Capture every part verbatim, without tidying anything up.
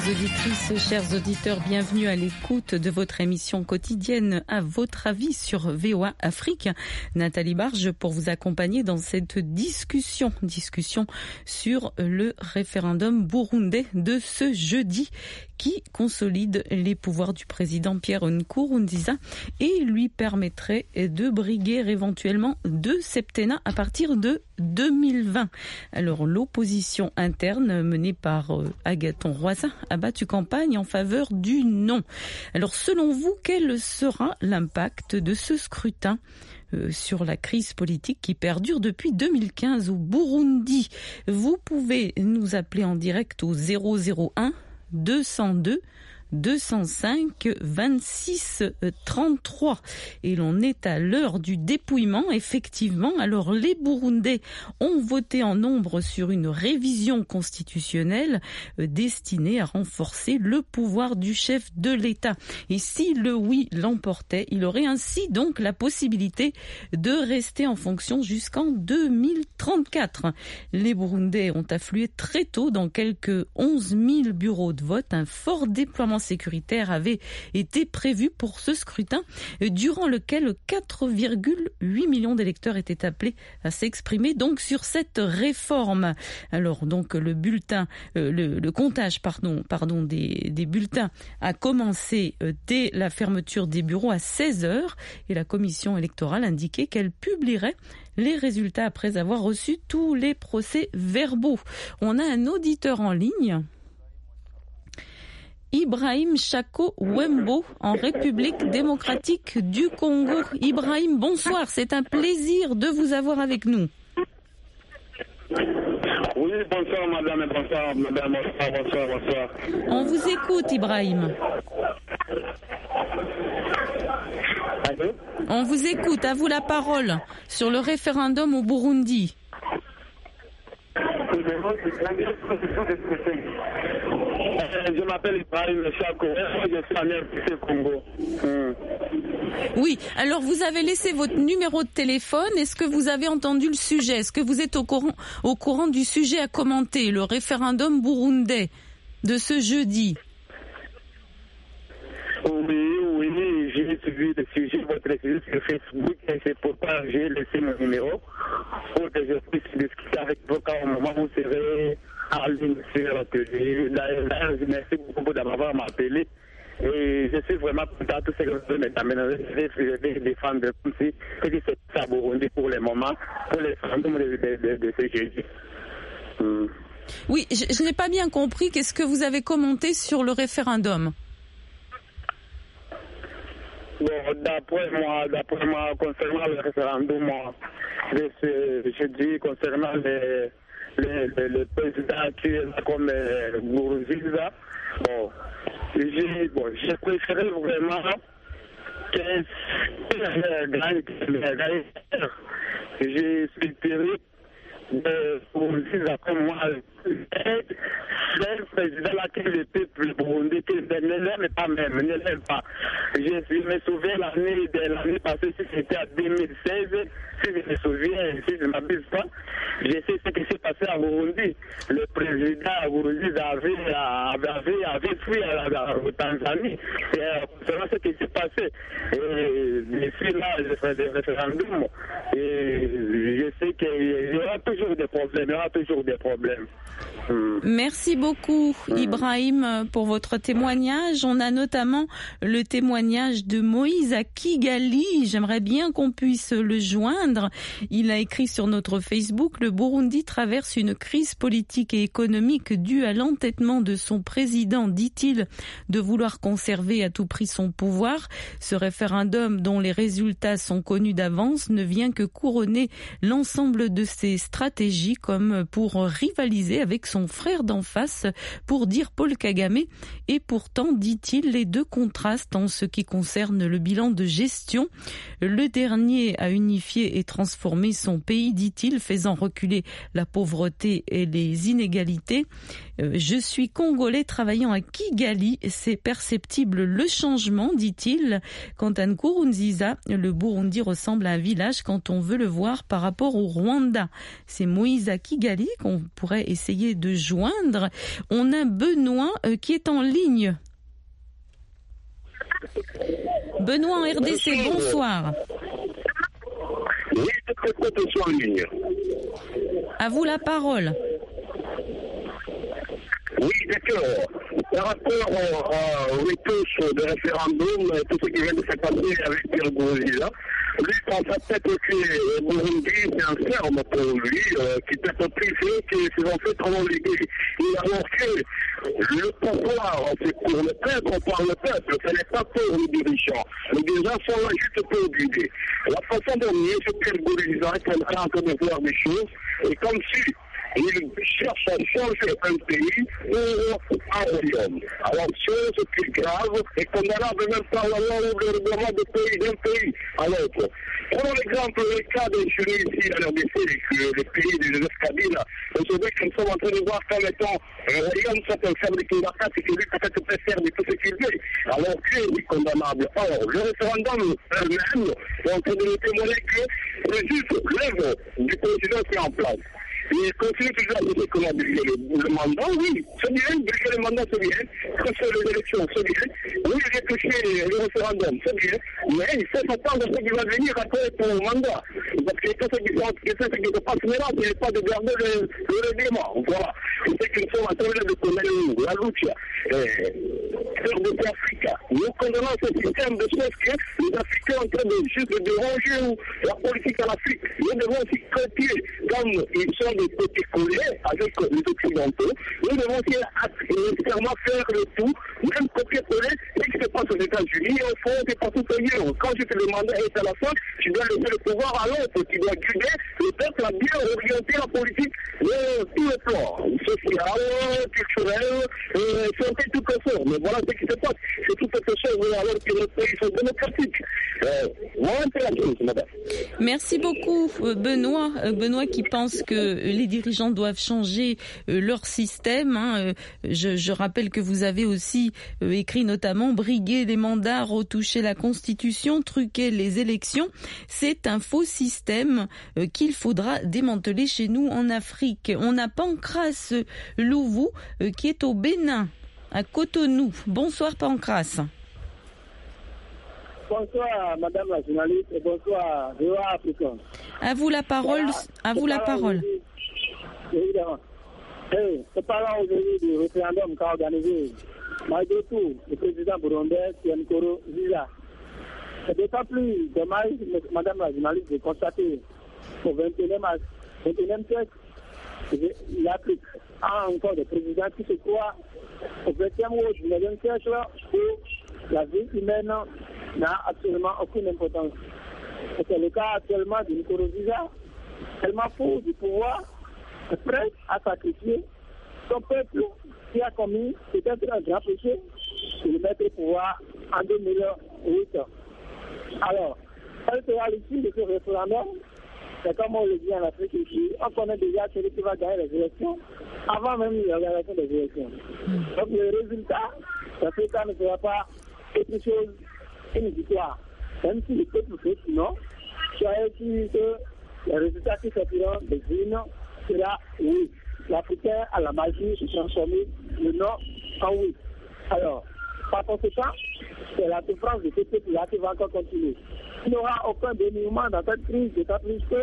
auditrices, chers auditeurs, bienvenue à l'écoute de votre émission quotidienne À votre avis sur V O A Afrique. Nathalie Barge pour vous accompagner dans cette discussion, discussion sur le référendum burundais de ce jeudi qui consolide les pouvoirs du président Pierre Nkurunziza et lui permettrait de briguer éventuellement deux septennats à partir de deux mille vingt. Alors l'opposition interne menée par euh, Agathon Rwasa a battu campagne en faveur du non. Alors selon vous, quel sera l'impact de ce scrutin euh, sur la crise politique qui perdure depuis deux mille quinze au Burundi? Vous pouvez nous appeler en direct au zéro zéro un deux cent deux deux cent cinq vingt-six trente-trois et l'on est à l'heure du dépouillement effectivement. Alors les Burundais ont voté en nombre sur une révision constitutionnelle destinée à renforcer le pouvoir du chef de l'État et si le oui l'emportait, il aurait ainsi donc la possibilité de rester en fonction jusqu'en deux mille trente-quatre. Les Burundais ont afflué très tôt dans quelques onze mille bureaux de vote. Un fort déploiement sécuritaire avait été prévu pour ce scrutin, durant lequel quatre virgule huit millions d'électeurs étaient appelés à s'exprimer donc sur cette réforme. Alors donc le bulletin, euh, le, le comptage pardon, pardon des, des bulletins a commencé euh, dès la fermeture des bureaux à seize heures et la commission électorale indiquait qu'elle publierait les résultats après avoir reçu tous les procès-verbaux. On a un auditeur en ligne. Ibrahim Chako Wembo en République démocratique du Congo. Ibrahim, bonsoir, c'est un plaisir de vous avoir avec nous. Oui, bonsoir madame, bonsoir madame, bonsoir, bonsoir, bonsoir. On vous écoute Ibrahim. Allô? On vous écoute, à vous la parole sur le référendum au Burundi. Je m'appelle Ibrahim Chako, je suis en R D C Congo. Hmm. Oui, alors vous avez laissé votre numéro de téléphone. Est-ce que vous avez entendu le sujet? Est-ce que vous êtes au courant, au courant du sujet à commenter, le référendum burundais de ce jeudi? Oui, oui, j'ai suivi le sujet, votre sujet sur Facebook et c'est pourquoi j'ai laissé mon numéro pour que je puisse discuter avec vous au moment où vous serez en ligne sur la télé. D'ailleurs, je merci beaucoup d'avoir m'appelé. Et je suis vraiment content de tout ce que vous m'amenez. Je vais défendre comme si c'est ça Burundi pour le moment, pour les référendum de, de, de, de ce jeudi. Hmm. Oui, je, je n'ai pas bien compris. Qu'est-ce que vous avez commenté sur le référendum? Bon, d'après moi, d'après moi, concernant le référendum de ce jeudi, concernant le, le, le, le président qui est là comme euh, Nkurunziza, bon, j'ai bon, j'ai préféré vraiment que j'ai préféré de Nkurunziza comme moi. C'est le président là que le peuple burundais ne l'aime pas même, ne l'aime pas. Je, je me souviens l'année de l'année passée, si c'était en deux mille seize, si je me souviens, si je ne m'abuse pas, je sais ce qui s'est passé à Burundi. Le président Burundi avait, avait, avait fui au Tanzanie. Et concernant ce qui s'est passé, et je suis là, je fais des référendums, et je sais qu'il y aura toujours des problèmes, il y aura toujours des problèmes. Hmm. Merci beaucoup Ibrahim pour votre témoignage. On a notamment le témoignage de Moïse à Kigali. J'aimerais bien qu'on puisse le joindre. Il a écrit sur notre Facebook: le Burundi traverse une crise politique et économique due à l'entêtement de son président, dit-il, de vouloir conserver à tout prix son pouvoir. Ce référendum, dont les résultats sont connus d'avance, ne vient que couronner l'ensemble de ses stratégies, comme pour rivaliser avec son frère d'en face, pour dire Paul Kagame. Et pourtant, dit-il, les deux contrastent en ce qui concerne le bilan de gestion. Le dernier a unifié et transformé son pays, dit-il, faisant reculer la pauvreté et les inégalités. Euh, je suis congolais travaillant à Kigali. C'est perceptible le changement, dit-il. Quant à Nkurunziza, le Burundi ressemble à un village quand on veut le voir par rapport au Rwanda. C'est Moïse à Kigali qu'on pourrait essayer de joindre. On a Benoît euh, qui est en ligne. Benoît en R D C, bonsoir. Oui, je suis en ligne. À vous la parole. Oui, d'accord. Par rapport aux retouches de référendum, tout ce qui vient de se passer avec Pierre Nkurunziza, lui pense peut-être que le Burundi, c'est un ferme pour lui, euh, qui peut être privé, qui se sont fait trop liguer. Il a que le pouvoir, c'est pour le peuple, par le peuple, ce n'est pas pour les dirigeants. Les dirigeants sont là juste pour guider. La façon dont M. Pierre Nkurunziza est en train de voir des choses, et comme si il cherche à changer un pays pour un royaume. Alors, chose qui est grave et condamnable même par la loi ou le règlement de pays d'un pays à l'autre. Prenons l'exemple, le cas de chez nous ici, à l'R D C, le pays de Joseph Kabila. Aujourd'hui, nous sommes en train de voir comme étant un royaume, c'est un fabriqué d'affaires, c'est que lui peut-être peut faire de tout ce qu'il veut. Alors, qu'il est condamnable. Or, le référendum même est en train de nous témoigner que le juste l'œuvre du président qui est en place. Il continue toujours à dire qu'on a brûlé le, le mandat, oui, c'est bien, brûler le mandat, c'est bien, faire les élections, c'est bien, oui, réfléchir le référendum, c'est bien, mais il faut s'attendre à ce qui va venir après pour le mandat. Parce que ce qui se passe maintenant, ce n'est pas de garder le, le règlement, voilà. C'est que nous sommes en train de connaître la lutte de l'Afrique. Nous condamnons ce système de choses que les Africains sont en train de juste de déranger la politique en Afrique. Nous devons aussi copier, comme ils sont des petits collés avec les Occidentaux, nous devons aussi nécessairement faire le tout, même copier-coller ce qui se passe aux États-Unis, au fond, c'est partout ailleurs. Quand je te demande est à la fin, tu dois laisser le pouvoir à l'autre, tu dois guider le peuple à bien orienter la politique de tous les plans, social, culturel, euh, santé, tout ça. Mais voilà ce qui se passe. C'est tout quelque chose alors que nos pays sont démocratiques. Euh, voilà un peu la chose, madame. Merci beaucoup, Benoît. Benoît qui pense que les dirigeants doivent changer leur système. Je, je rappelle que vous avez aussi écrit notamment briguer les mandats, retoucher la Constitution, truquer les élections. C'est un faux système qu'il faudra démanteler chez nous en Afrique. On a Pancras Louvou qui est au Bénin, à Cotonou. Bonsoir Pancras. Bonsoir Madame la journaliste et bonsoir V O A Africain. À vous la parole. Voilà. À vous la parole. Évidemment. Hey, c'est parlant aujourd'hui du référendum qu'a organisé malgré tout le président burundais Pierre Nkurunziza. C'est d'autant plus dommage, Madame la journaliste, de constater qu'au vingt et unième siècle, l'Afrique a encore des présidents qui se croient au vingtième ou au dix-neuvième siècle où la vie humaine n'a absolument aucune importance. C'est le cas actuellement de Nkurunziza, tellement fou du pouvoir, prêt à sacrifier son peuple qui a commis peut-être un grand péché de le mettre au pouvoir en deux mille huit. Alors, quelle sera l'issue de ce référendum? C'est comme on le dit en Afrique ici, on connaît déjà celui qui va gagner les élections avant même l'organisation des élections. Donc le résultat, l'Afrique ne sera pas quelque chose qu'une victoire. Même si le peuple fait sinon, soyez sûr que le résultat qui sortiront des urnes sera oui. L'Africain a la magie de transformer le non en oui. Alors, par conséquent, c'est la souffrance de ce peuple-là qui va encore continuer. Il n'y aura aucun dénouement dans cette crise, d'autant plus que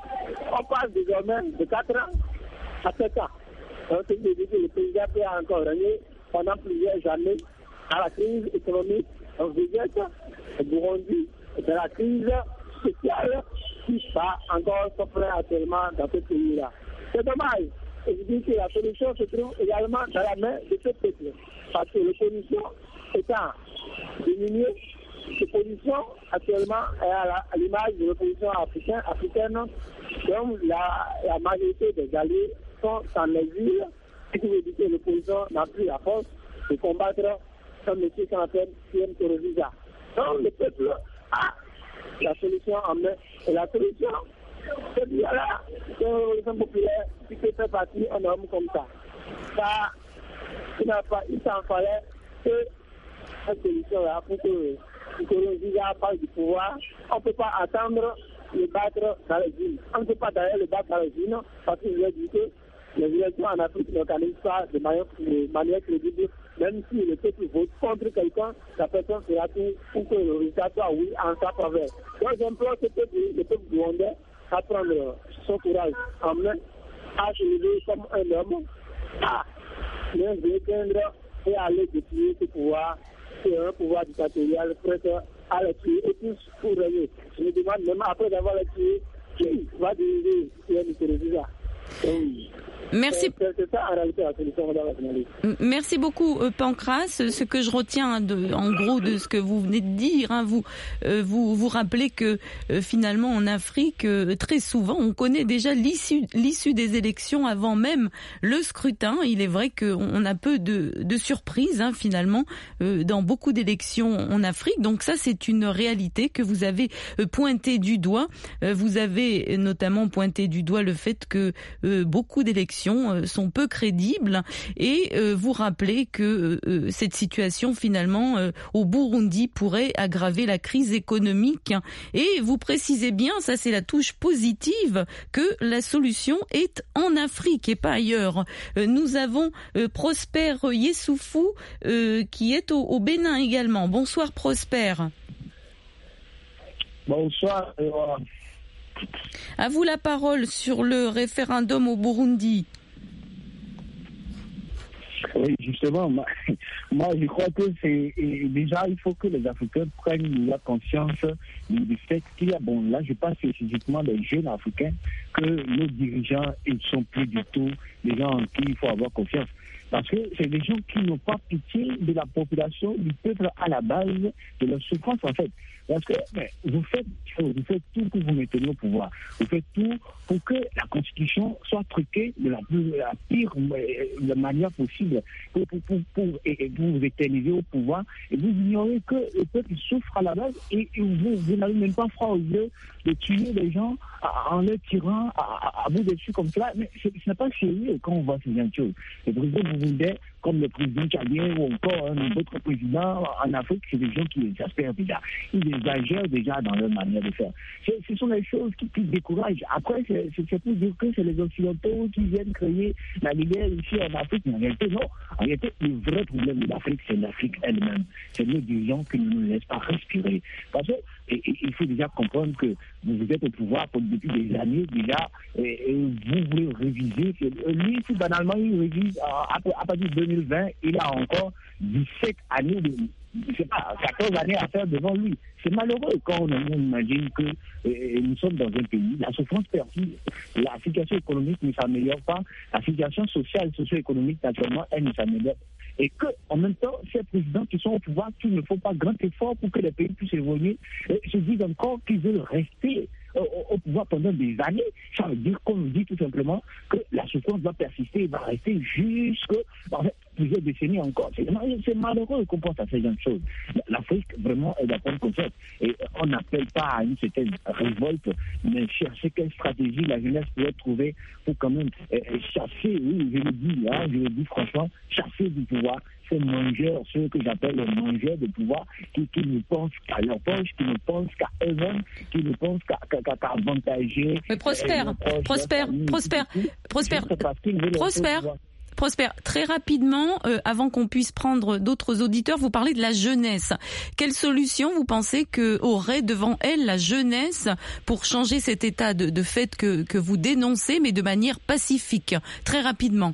on passe désormais de quatre ans à sept ans. Donc, c'est dire que le président peut encore régner pendant plusieurs années à la crise économique. Donc, vous êtes au Burundi, de la crise sociale qui va encore s'offrir actuellement dans ce pays-là. C'est dommage. Et je dis que la solution se trouve également dans la main de ce peuple. Parce que l'opposition étant diminuée, l'opposition actuellement est à l'image de l'opposition africaine, africaine dont la, la majorité des alliés sont en exil, ce qui veut dire que l'opposition n'a plus la force de combattre un monsieur qu'on appelle Pierre Nkurunziza. Donc le peuple a la solution en main. Et la solution, c'est bien là que la révolution populaire qui peut faire partie d'un homme comme ça. Ça Il n'a pas, il s'en fallait que cette solution-là pour que Nkurunziza passe du pouvoir. On ne peut pas attendre le battre dans les villes. On ne peut pas d'ailleurs le battre dans les villes parce qu'il a dit que les élections en Afrique n'organisent pas de manière, de manière crédible. Même si le peuple vote contre quelqu'un, la personne fera tout pour que le résultat soit oui en sa faveur. Donc j'implore ce peuple, le peuple burundais à prendre son courage en main, à se lever comme un homme, à ne déteindre et à aller défier ce pouvoir. C'est un pouvoir dictatorial prêt à le tuer et tous pour régner. Je me demande même après avoir le tué, qui va diriger le Nkurunziza. Merci. C'est ça en réalité la solution, madame la journaliste. Merci beaucoup, Pancras. Ce que je retiens de, en gros de ce que vous venez de dire, hein, vous, euh, vous vous rappelez que euh, finalement en Afrique, euh, très souvent, on connaît déjà l'issue, l'issue des élections avant même le scrutin. Il est vrai qu'on a peu de, de surprises hein, finalement euh, dans beaucoup d'élections en Afrique. Donc ça, c'est une réalité que vous avez euh, pointé du doigt. Euh, vous avez notamment pointé du doigt le fait que euh, beaucoup d'élections sont peu crédibles et euh, vous rappelez que euh, cette situation finalement euh, au Burundi pourrait aggraver la crise économique et vous précisez bien, ça c'est la touche positive, que la solution est en Afrique et pas ailleurs. Euh, nous avons euh, Prosper Yessoufou euh, qui est au, au Bénin également. Bonsoir Prosper. Bonsoir. À vous la parole sur le référendum au Burundi. Oui, justement, moi, moi je crois que c'est déjà il faut que les Africains prennent la conscience du fait qu'il y a, bon là je parle spécifiquement des jeunes Africains, que nos dirigeants ils ne sont plus du tout des gens en qui il faut avoir confiance. Parce que c'est des gens qui n'ont pas pitié de la population, du peuple à la base de leur souffrance en fait. Parce que mais, vous faites vous faites tout pour vous maintenir au pouvoir. Vous faites tout pour que la Constitution soit truquée de la, de la pire de manière possible pour, pour, pour, pour, et, et pour vous éterniser au pouvoir. Et vous ignorez que le peuple souffre à la base et, et vous, vous n'avez même pas froid aux yeux de tuer les gens en les tirant à, à, à bout de dessus comme cela. Mais ce n'est pas sérieux quand on voit ces choses. Le président burundais, comme le président tchadien ou encore un hein, autre président en Afrique, c'est des gens qui exaspèrent déjà. Ils exagèrent déjà dans leur manière de faire. C'est, ce sont les choses qui, qui découragent. Après, c'est, c'est, c'est pour dire que c'est les Occidentaux qui viennent créer la guerre ici en Afrique. Mais en réalité, non. En réalité, le vrai problème de l'Afrique, c'est l'Afrique elle-même. C'est nos dirigeants qui ne nous laissent pas respirer. Parce que et, et, il faut déjà comprendre que vous êtes au pouvoir depuis des années déjà et, et vous voulez réviser. Lui, tout banalement, il révise à, à partir de deux mille vingt, il a encore dix-sept années de... je sais pas, quatorze années à faire devant lui. C'est malheureux quand on imagine que euh, nous sommes dans un pays, la souffrance persiste, la situation économique ne s'améliore pas, la situation sociale, socio-économique, naturellement, elle ne s'améliore pas. Et que, en même temps, ces présidents qui sont au pouvoir, qu'il ne faut pas grand effort pour que les pays puissent évoluer, se disent encore qu'ils veulent rester au, au pouvoir pendant des années. Ça veut dire, comme on dit tout simplement, que la souffrance va persister, va rester jusque, en fait, plusieurs décennies encore. C'est, c'est malheureux qu'on pense à ces gens de choses. L'Afrique, vraiment, elle doit prendre conscience. Et on n'appelle pas à une certaine révolte, mais chercher quelle stratégie la jeunesse pourrait trouver pour quand même euh, chasser, oui, je le dis, hein, je le dis franchement, chasser du pouvoir ces mangeurs, ceux que j'appelle les mangeurs de pouvoir, qui, qui ne pensent qu'à leur poche, qui ne pensent qu'à eux-mêmes, qui ne pensent qu'à, qu'à, qu'à avantager. Mais Prosper, Prosper, Prosper, Prosper, Prosper. Prosper, très rapidement, euh, avant qu'on puisse prendre d'autres auditeurs, vous parlez de la jeunesse. Quelle solution vous pensez que aurait devant elle la jeunesse pour changer cet état de, de fait que, que vous dénoncez, mais de manière pacifique, très rapidement?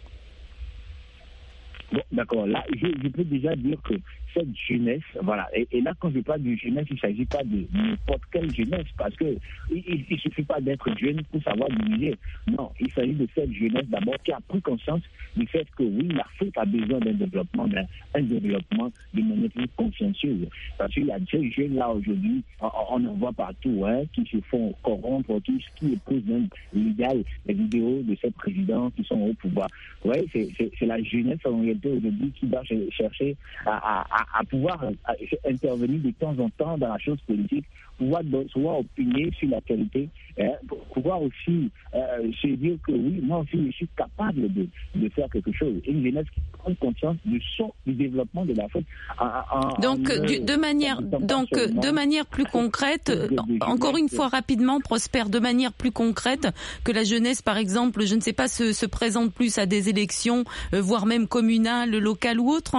Bon, d'accord. Là, je, je peux déjà dire que cette jeunesse, voilà. Et, et là, quand je parle de jeunesse, il ne s'agit pas de n'importe quelle jeunesse, parce que il ne suffit pas d'être jeune pour savoir diriger. Non, il s'agit de cette jeunesse d'abord qui a pris conscience du fait que oui, l'Afrique a besoin d'un développement, d'un un développement de manière plus consciencieuse. Parce qu'il y a ces jeunes-là aujourd'hui, on, on en voit partout, hein, qui se font corrompre, qui, qui épousent même l'idéal, les vidéos de ces présidents qui sont au pouvoir. Ouais, c'est, c'est, c'est la jeunesse en réalité aujourd'hui qui doit chercher à, à, à à, à pouvoir à, à intervenir de temps en temps dans la chose politique, pouvoir, pouvoir opiner sur la qualité, euh, pouvoir aussi euh, se dire que oui, moi aussi je suis capable de, de faire quelque chose. Et une jeunesse qui prend conscience du son du développement de l'Afrique. Donc, en, du, de manière, donc de manière plus concrète, de, de, de encore une fois rapidement, Prosper, de manière plus concrète, que la jeunesse, par exemple, je ne sais pas, se, se présente plus à des élections, euh, voire même communales, locales ou autres.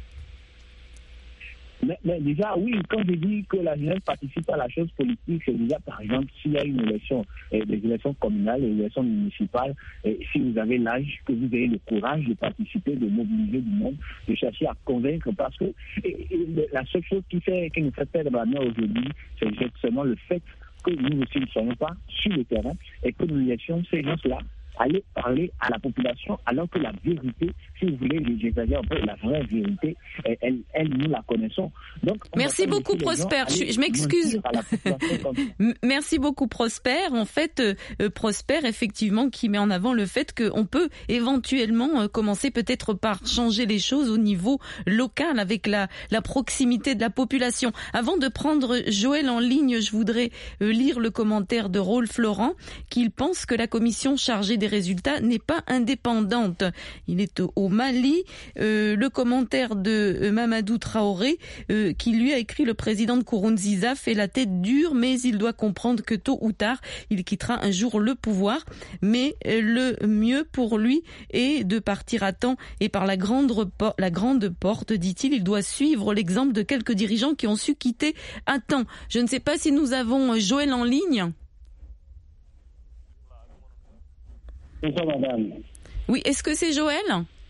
Mais, mais déjà, oui, quand je dis que la jeunesse participe à la chose politique, c'est déjà, par exemple, s'il y a une élection, euh, des élections communales, des élections municipales, euh, si vous avez l'âge, que vous ayez le courage de participer, de mobiliser du monde, de chercher à convaincre, parce que et, et, la seule chose qui, fait, qui nous fait perdre la main aujourd'hui, c'est seulement le fait que nous aussi ne soyons pas sur le terrain et que nous laissions ces gens-là aller parler à la population, alors que la vérité, si vous voulez, j'exagère un peu, la vraie vérité, elle, elle nous la connaissons. Donc, merci beaucoup, Prosper. Je, je m'excuse. Merci beaucoup, Prosper. En fait, euh, Prosper, effectivement, qui met en avant le fait qu'on peut éventuellement euh, commencer peut-être par changer les choses au niveau local avec la, la proximité de la population. Avant de prendre Joël en ligne, je voudrais euh, lire le commentaire de Rolf Laurent, qu'il pense que la commission chargée des résultats n'est pas indépendante. Il est au Mali. Euh, le commentaire de euh, Mamadou Traoré, euh, qui lui a écrit: le président de Nkurunziza fait la tête dure, mais il doit comprendre que tôt ou tard, il quittera un jour le pouvoir. Mais euh, le mieux pour lui est de partir à temps et par la grande, repor- la grande porte, dit-il. Il doit suivre l'exemple de quelques dirigeants qui ont su quitter à temps. Je ne sais pas si nous avons Joël en ligne. Bonsoir, madame. Oui, est-ce que c'est Joël ?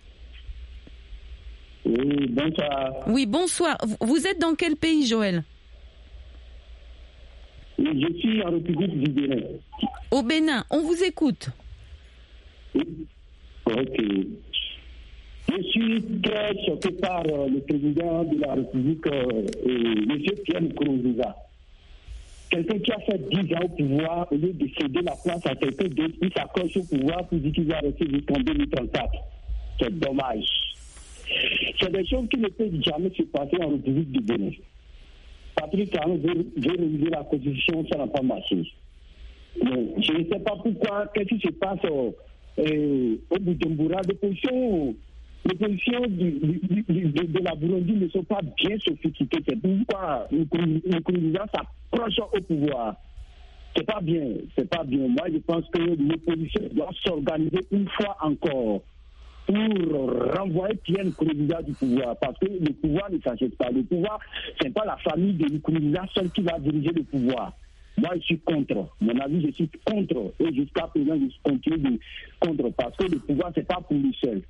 Oui, bonsoir. Oui, bonsoir. Vous êtes dans quel pays, Joël ? Oui, je suis en République du Bénin. Au Bénin, on vous écoute. Oui. Ok. Je suis très choqué par euh, le président de la République, euh, M. Pierre Nkurunziza. Quelqu'un qui a fait dix ans au pouvoir, au lieu de céder la place à quelqu'un d'autre, il s'accroche au pouvoir pour dire qu'il va rester jusqu'en deux mille trente-quatre. C'est dommage. C'est des choses qui ne peuvent jamais se passer en République du Bénin. Patrick Talon veut, veut réviser la Constitution, ça n'a pas marché. Mais je ne sais pas pourquoi, qu'est-ce qui se passe euh, euh, au Bujumbura. Les positions, les positions du, du, du, de, de la Burundi ne sont pas bien sophistiquées. C'est pourquoi Nkurunziza s'approche au pouvoir. C'est pas bien, c'est pas bien. Moi, je pense que l'opposition doit s'organiser une fois encore pour renvoyer Pierre Nkurunziza du pouvoir, parce que le pouvoir ne s'achète pas. Le pouvoir, c'est pas la famille de Nkurunziza seule qui va diriger le pouvoir. Moi, je suis contre. Mon avis, je suis contre. Et jusqu'à présent, je continue de contre, parce que le pouvoir, c'est pas pour lui seul.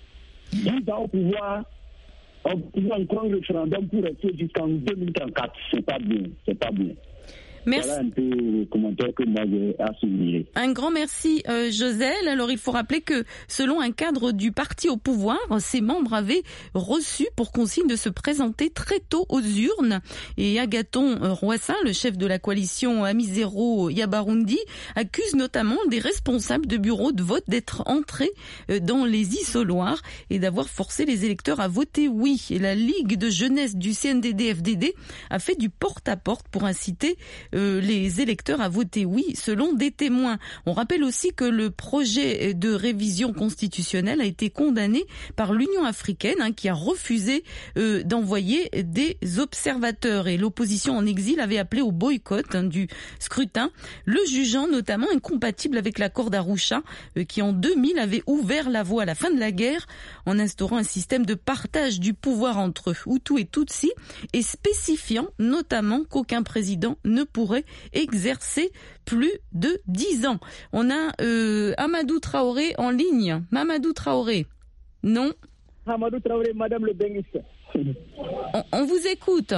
dix ans au pouvoir, on peut encore un référendum pour rester jusqu'en deux mille trente-quatre. C'est pas bien, c'est pas bien. Merci. Voilà un peu le commentaire que moi j'ai à souligner. Un grand merci, euh, Josel. Alors, il faut rappeler que, selon un cadre du parti au pouvoir, ses membres avaient reçu pour consigne de se présenter très tôt aux urnes. Et Agathon Rwasa, le chef de la coalition Amizero Yabarundi, accuse notamment des responsables de bureaux de vote d'être entrés dans les isoloirs et d'avoir forcé les électeurs à voter oui. Et la Ligue de jeunesse du C N D D F D D a fait du porte-à-porte pour inciter Euh, les électeurs à voter oui, selon des témoins. On rappelle aussi que le projet de révision constitutionnelle a été condamné par l'Union africaine, hein, qui a refusé euh, d'envoyer des observateurs. Et l'opposition en exil avait appelé au boycott hein, du scrutin, le jugeant notamment incompatible avec l'accord d'Arusha, euh, qui en deux mille avait ouvert la voie à la fin de la guerre en instaurant un système de partage du pouvoir entre Hutus et Tutsis et spécifiant notamment qu'aucun président ne pourrait exercer plus de dix ans. On a euh, Amadou Traoré en ligne. Mamadou Traoré. Non. Amadou Traoré, Madame le Béniste. On, on vous écoute.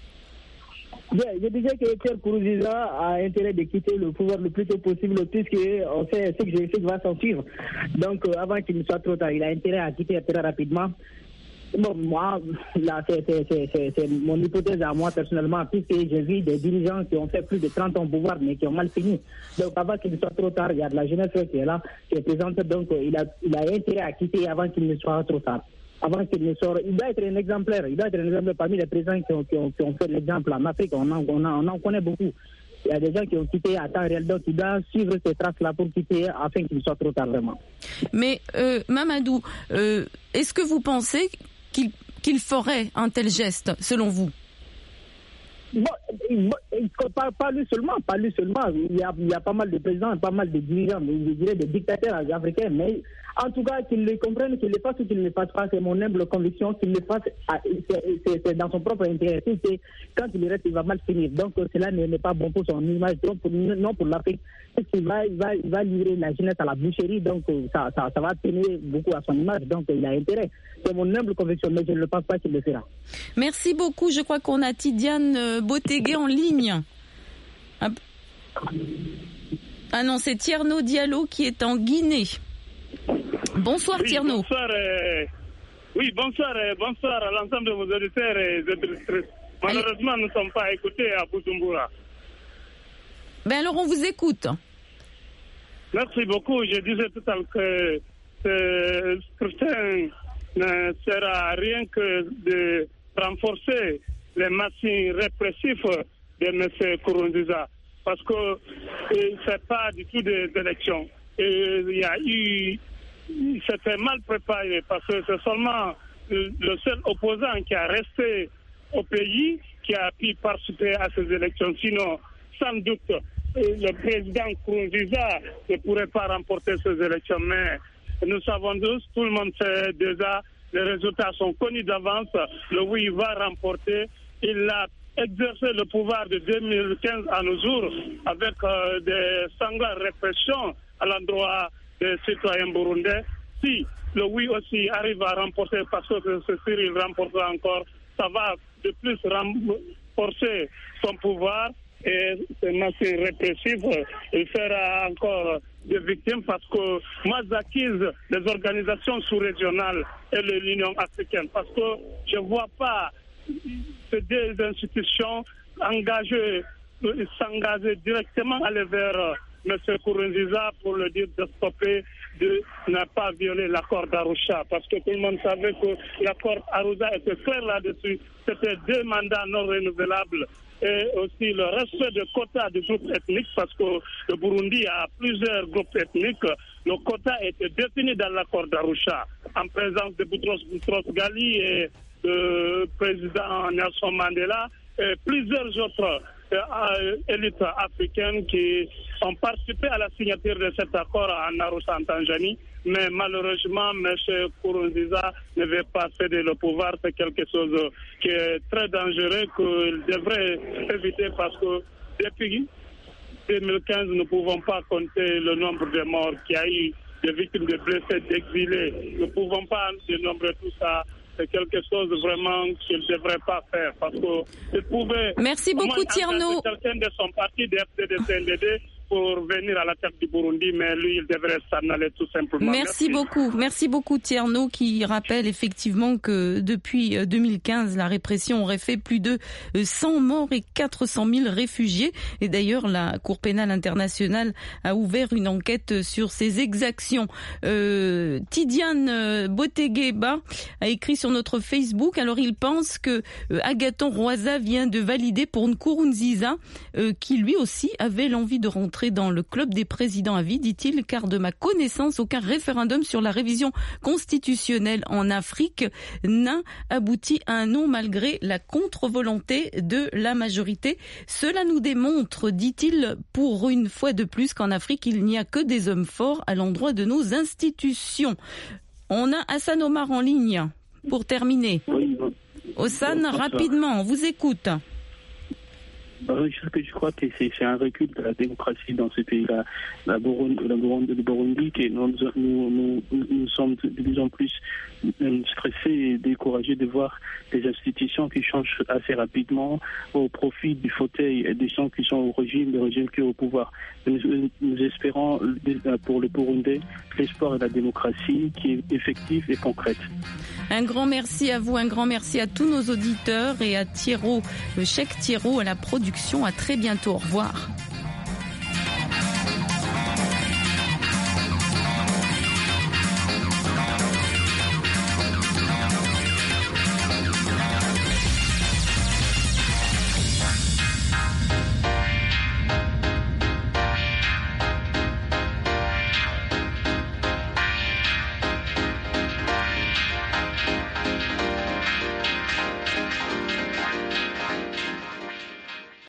Bien, je disais que Pierre Nkurunziza a intérêt de quitter le pouvoir le plus tôt possible, puisqu'on sait ce qui va s'en suivre. Donc, euh, avant qu'il ne soit trop tard, il a intérêt à quitter très rapidement. Bon, moi, là, c'est, c'est, c'est, c'est mon hypothèse à moi personnellement, puisque j'ai vu des dirigeants qui ont fait plus de trente ans au pouvoir, mais qui ont mal fini. Donc, avant qu'il ne soit trop tard, il y a de la jeunesse qui est là, qui est présente, donc il a, il a intérêt à quitter avant qu'il ne soit trop tard. avant qu'il ne sorte. Il doit être un exemplaire. Il doit être un exemplaire parmi les présidents qui ont, qui ont, qui ont fait l'exemple en Afrique. On en, on, en, on en connaît beaucoup. Il y a des gens qui ont quitté à temps réel, donc il doit suivre ces traces-là pour quitter afin qu'il soit trop tard vraiment. Mais euh, Mamadou, euh, est-ce que vous pensez qu'il, qu'il ferait un tel geste, selon vous? Bon, bon, pas, pas lui seulement, pas lui seulement. Il y a, il y a pas mal de présidents, pas mal de dirigeants, je dirais des dictateurs africains, mais en tout cas, qu'ils le comprennent, qu'ils le fassent ou qu'ils ne le fassent pas, c'est mon humble conviction, qu'ils le fassent, c'est, c'est, c'est dans son propre intérêt. C'est, quand il reste, il va mal finir. Donc cela n'est pas bon pour son image, donc pour, non pour l'Afrique. Il va, il, va, il va livrer la jeunesse à la boucherie, donc ça, ça, ça va tenir beaucoup à son image, donc il a intérêt. C'est mon humble conviction, mais je ne pense pas qu'il le fera. Merci beaucoup. Je crois qu'on a Tidiane Botégué en ligne. Ah non, c'est Tierno Diallo qui est en Guinée. Bonsoir oui, Tierno. Bonsoir, euh, oui, bonsoir, euh, bonsoir à l'ensemble de vos auditeurs et auditrices. Malheureusement, Allez. nous ne sommes pas écoutés à Bujumbura. Ben alors, on vous écoute. Merci beaucoup. Je disais tout à l'heure que ce scrutin ne sera rien que de renforcer les machines répressives de M. Nkurunziza. Parce que ce n'est pas du tout des élections. Et il y a eu, c'était mal préparé parce que c'est seulement le seul opposant qui a resté au pays qui a pu participer à ces élections. Sinon, sans doute, le président Nkurunziza ne pourrait pas remporter ces élections. Mais nous savons tous, tout le monde sait déjà, les résultats sont connus d'avance. Le oui va remporter. Il a exercé le pouvoir de deux mille quinze à nos jours avec euh, des sanglantes répressions à l'endroit des citoyens burundais. Si le oui aussi arrive à remporter, parce que ce Cyril remportera encore, ça va de plus renforcer son pouvoir et ces machines répressives, il fera encore des victimes parce que moi j'accuse les organisations sous-régionales et l'Union africaine parce que je ne vois pas ces deux institutions engagées, s'engager directement aller vers M. Nkurunziza pour le dire de stopper, de ne pas violer l'accord d'Arusha. Parce que tout le monde savait que l'accord d'Arusha était clair là-dessus. C'était deux mandats non renouvelables. Et aussi le respect de quotas de groupes ethniques, parce que le Burundi a plusieurs groupes ethniques. Le quota était défini dans l'accord d'Arusha, en présence de Boutros Boutros Ghali et le président Nelson Mandela et plusieurs autres euh, élites africaines qui ont participé à la signature de cet accord en Arusha en Tanzanie. Mais malheureusement, M. Nkurunziza ne veut pas céder le pouvoir. C'est quelque chose qui est très dangereux, qu'il devrait éviter parce que depuis deux mille quinze, nous ne pouvons pas compter le nombre de morts qu'il y a eu, de victimes, de blessés, d'exilés. Nous ne pouvons pas dénombrer tout ça. C'est quelque chose vraiment qu'il ne devrait pas faire parce qu'il pouvait... Merci beaucoup, Tierno. Quelqu'un de son parti, de F D D C N D D, pour venir à la tête du Burundi, mais lui, il devrait s'en aller tout simplement. Merci, Merci beaucoup. Merci beaucoup, Tierno, qui rappelle effectivement que depuis deux mille quinze, la répression aurait fait plus de cent morts et quatre cent mille réfugiés. Et d'ailleurs, la Cour pénale internationale a ouvert une enquête sur ces exactions. Euh, Tidiane Botégué-Ba a écrit sur notre Facebook, alors il pense que euh, Agathon Rwasa vient de valider pour Nkurunziza, euh, qui lui aussi avait l'envie de rentrer dans le club des présidents à vie, dit-il, car de ma connaissance, aucun référendum sur la révision constitutionnelle en Afrique n'a abouti à un non malgré la contre-volonté de la majorité. Cela nous démontre, dit-il, pour une fois de plus qu'en Afrique, il n'y a que des hommes forts à l'endroit de nos institutions. On a Hassan Omar en ligne pour terminer. Oui. Hassan, rapidement, on vous écoute. Oui, je crois que c'est, c'est un recul de la démocratie dans ce pays-là, la Burundi, la Burundi, le Burundi, que nous, nous, nous, nous sommes de plus en plus stressés et découragés de voir des institutions qui changent assez rapidement au profit du fauteuil des gens qui sont au régime, des régimes qui sont au pouvoir. Nous, nous espérons pour le Burundi l'espoir de la démocratie qui est effective et concrète. Un grand merci à vous, un grand merci à tous nos auditeurs et à Thierro, le Cheikh Thierro à la production. À très bientôt. Au revoir.